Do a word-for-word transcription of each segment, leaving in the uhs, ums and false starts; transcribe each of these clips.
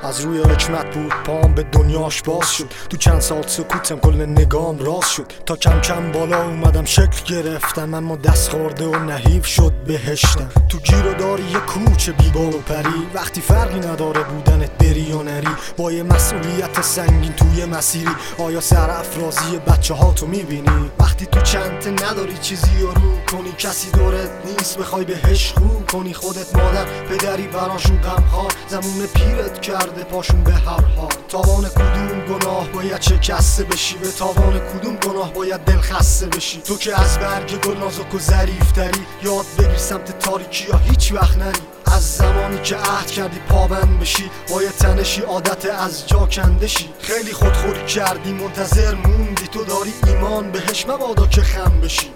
از روی حکمت بود پام به دنیاش باز شد. تو چند سال سکوتم کل نگام راز شد. تا کم کم بالا اومدم شکل گرفتم، اما دست خورده و نحیف شد بهشتم. تو گیر و داری یه کوچه بیبال و پری، وقتی فرقی نداره بودنت بری یا نری. با یه مسئولیت سنگین توی مسیری، آیا سر افرازی بچه ها تو میبینی؟ وقتی تو چنته نداری چیزی رو رو کنی، کسی دورت نیست بخوای بهش خو کنی. خودت مادر پدری براشون غمخوار، زمون پیرت کرده پاشون به هر حال. تاوان کدوم گناه باید شکسته بشی؟ به تاوان کدوم گناه باید دل خسته بشی؟ تو که از برگ گل نازک و ظریف تری، یاد بگیر سمت تاریکی یا هیچ وقت نری. از زمانی که عهد کردی پابند بشی، باید تنشی عادت از جا کندشی. خیلی خودخوری کردی منتظر موندی، تو داری ایمان بهش مبادا که خم بشی.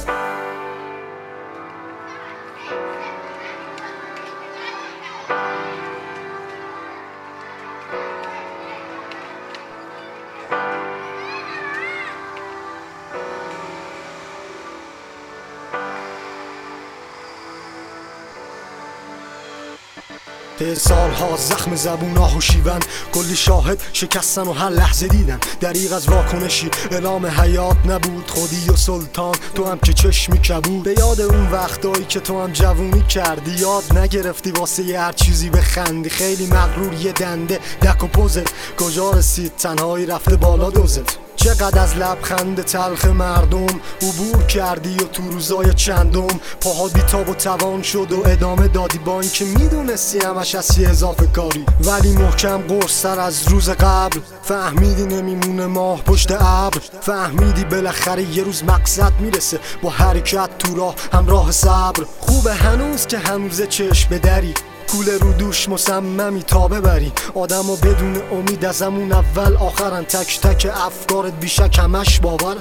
ته سالها زخم زبون آه و شیون، کلی شاهد شکستن و هر لحظه دیدن. دریغ از واکنشی اعلام حیات نبود، خودی و سلطان تو هم که چشمی کبود. به یاد اون وقتایی که تو هم جوونی کردی، یاد نگرفتی واسه یه هر چیزی بخندی. خیلی مغرور یه دنده دک و پوزت، کجا رسید تنهایی رفته بالا دوزت. چقدر از لبخند تلخ مردم عبور کردی و تو روزای چندم پاها بیتاب و توان شد و ادامه دادی، با اینکه میدونستی همش از یه اضافه کاری. ولی محکم قرص‌تر از روز قبل فهمیدی نمیمونه ماه پشت ابر. فهمیدی بالاخره یه روز مقصد میرسه، با حرکت تو راه همراه صبر. خوبه هنوز که هنوز چشم بدری، کوله رو دوش مصممی تا ببری. آدم ها بدون امید از همون اول آخرن، تک تک افکارت بیشک همش باورن.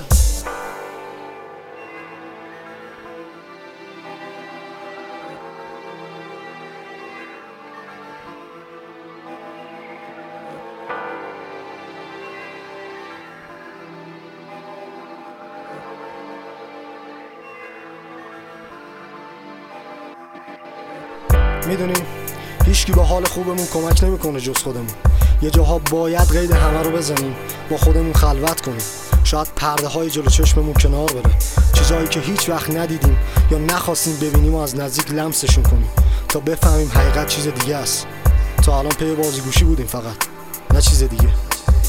میدونی هیچکی با حال خوبمون کمک نمیکنه جز خودمون. یه جاها باید قید همه رو بزنیم، با خودمون خلوت کنیم. شاید پرده های جلو چشممون کنار بره، چیزایی که هیچ وقت ندیدیم یا نخواستیم ببینیم و از نزدیک لمسشون کنیم تا بفهمیم حقیقت چیز دیگه است. تا الان پی بازیگوشی بودیم فقط، نه چیز دیگه.